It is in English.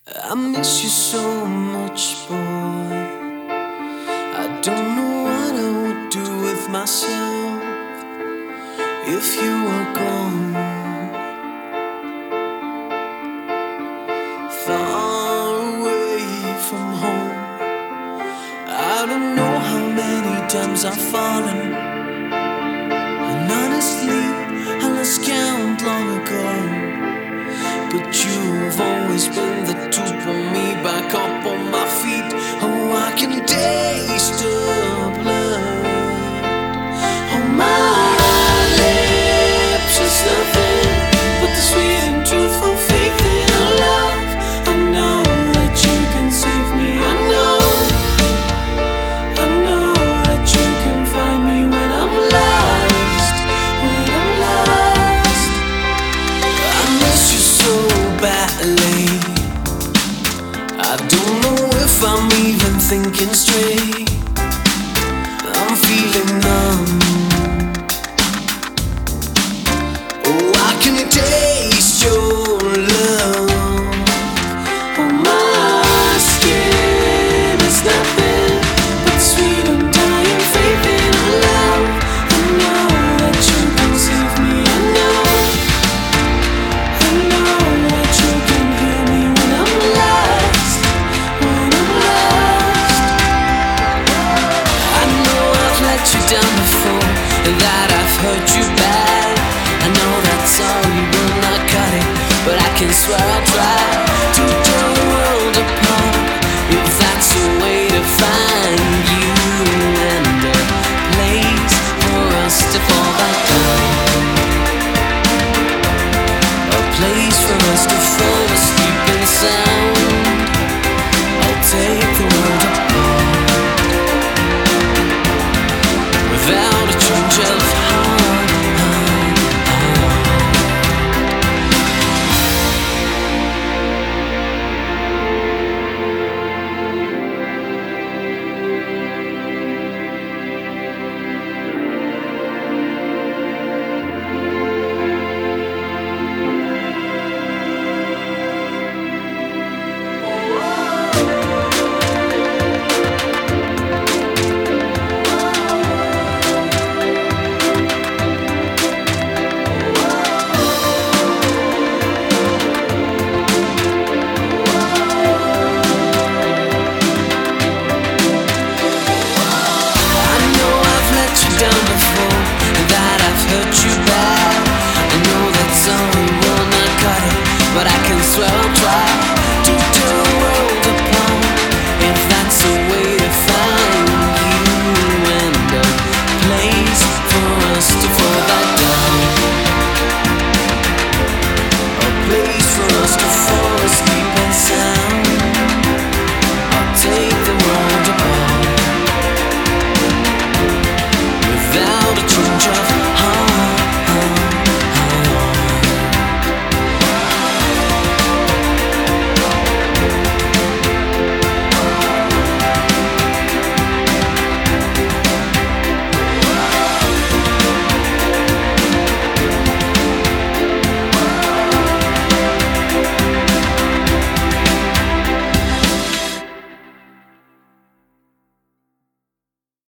I miss you so much, boy. I don't know what I would do with myself if you were gone. Far away from home. I don't know how many times I've fallen, and honestly, I lost count long ago. But you've always been there to pull me back up on my feet. Oh, I can taste the blood on my lips. It's nothing but the sweet and truthful faith in our love. I know that you can save me. I know that you can find me when I'm lost. When I'm lost, I miss you so badly. I don't know if I'm even thinking straight. I'm feeling numb. Oh, I can taste your love on my skin. It's nothing but sweet and dying faith in love. I know that you can save me. I know that you can heal me when I'm lost. When I'm lost, I know I've let you down before, and that I've hurt you bad. I know that's all, you will not cut it, but I can swear I'll try.